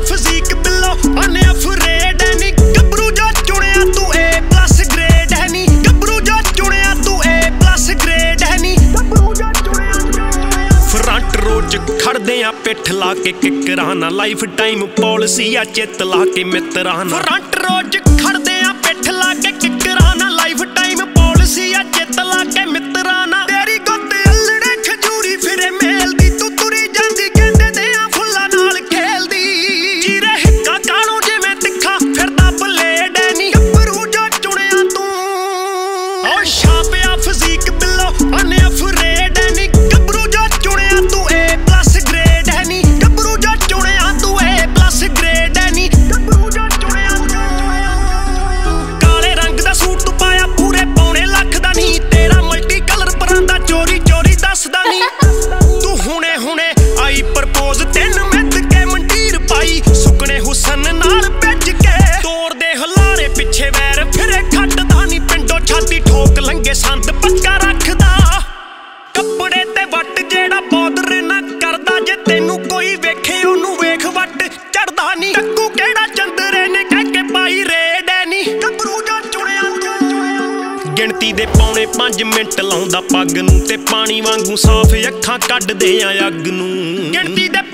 physique ਬਿੱਲੋ ਅਨਅਫਰੇਡ ਹੈ ਨੀ ਗੱਭਰੂ ਜੋ ਚੁਣਿਆ ਤੂੰ A+ ਗ੍ਰੇਡ ਹੈ ਨੀ ਗੱਭਰੂ ਜੋ ਚੁਣਿਆ ਤੂੰ A+ ਗ੍ਰੇਡ ਹੈ ਨੀ ਗੱਭਰੂ ਜੋ ਚੁਣਿਆ ਫਰੰਟ ਰੋਡ 'ਚ ਖੜਦੇ ਆ ਪਿੱਠ ਲਾ ਕੇ ਕਿੱਕਰਾਂ ਨਾਲ ਲਾਈਫ ਟਾਈਮ ਪਾਲਿਸੀ ਆ ਚਿੱਤ ਲਾ ਕੇ ਮਿੱਤਰਾਂ ਨਾਲ ਫਰੰਟ ਰੋਡ 'ਚ ਖੜਦੇ ਆ ਪਿੱਠ ਲਾ ਕੇ ਕਿੱਕਰਾਂ ਨਾਲ ਲਾਈਫ ਟਾਈਮ ਪਾਲਿਸੀ ਆ ਚਿੱਤ ਲਾ ਕੇ ਮਿੱਤਰਾਂ ਨਾਲ ਤੇਰੀ ਗੁੱਤ ਅਲੜੇ ਖਜੂਰੀ ਫਿਰੇ ਮੇਲ ਦੀ ਤੂੰ ਤੁਰੀ ਜਾਂਦੀ ਕਹਿੰਦੇ ਦੇ ਆ ਫੁੱਲਾਂ ਨਾਲ ਖੇਲਦੀ ਚੀਰੇ ਹਿੱਕਾ ਕਾਣੂ ਜਿਵੇਂ ਤਿੱਖਾ ਫਿਰਦਾ ਬਲੇਡ ਹੈ ਨੀ ਗੱਭਰੂ ਜੋ ਚੁਣਿਆ ਤੂੰ ਓ ਛਾਪਿਆ ਫਿਜ਼ੀਕ ਬਿੱਲੋ ਅਨਅਫਰੇਡ ਹੈ ਨੀ ਗੱਭਰੂ ਜੋ ਚੁਣਿਆ ਤੂੰ A+ ਗ੍ਰੇਡ ਹੈ ਨੀ ਗੱਭਰੂ ਜੋ ਚੁਣਿਆ ਤੂੰ A+ ਗ੍ਰੇਡ ਹੈ ਨੀ ਗੱਭਰੂ ਜੋ ਚੁਣਿਆ ਕਾਲੇ ਰੰਗ ਦਾ ਸੂਟ ਤੂੰ ਪਾਇਆ ਪੂਰੇ ਪੌਣੇ ਲੱਖ ਦਾ ਨੀ ਤੇਰਾ ਮਲਟੀ ਕਲਰ ਪਰਾਂਦਾ ਚੋਰੀ ਚੋਰੀ ਦੱਸਦਾ ਨੀ ਤੂੰ ਹੁਣੇ ਹੁਣੇ ਆਈ ਪ੍ਰਪੋਜ਼ ਤੈਨੂੰ ਮਿੱਥ ਕੇ ਮੰਡੀਰ ਪਾਈ ਸੁਕਣੇ ਹੁਸਨ ਨਾਲ ਭਿੱਜ ਕੇ ਤੋੜਦੇ ਹਲਾਰੇ ਪਿੱਛੇ ਵੈਰ ਫਿਰੇ ਖੱਟਦਾ ਨੀ ਪਿੰਡੋਂ ਛਾਤੀ ਠੋਕ ਲੰਗੇ ਸੰਦ ਪੱਕਾ ਰੱਖਦਾ ਕੱਪੜੇ ਤੇ ਵੱਟ ਜਿਹੜਾ ਬੋਦਰ ਨਾ ਕਰਦਾ ਜੇ ਤੈਨੂੰ ਕੋਈ ਵੇਖੇ ਉਹਨੂੰ ਵੇਖ ਵੱਟ ਚੜਦਾ ਨੀ ਕੱਕੂ ਕਿਹੜਾ ਚੰਦਰੇ ਨੇ ਕਹਿ ਕੇ ਪਾਈ ਰੇਡ ਹੈ ਨੀ ਗੱਭਰੂ ਜੋ ਚੁਣਿਆ ਗਿਣਤੀ ਦੇ ਪੌਣੇ 5 ਮਿੰਟ ਲਾਉਂਦਾ ਪੱਗ ਨੂੰ ਤੇ ਪਾਣੀ ਵਾਂਗੂ ਸਾਫ਼ ਅੱਖਾਂ ਕੱਢਦੇ ਆ ਅੱਗ ਨੂੰ ਗਿਣਤੀ ਦੇ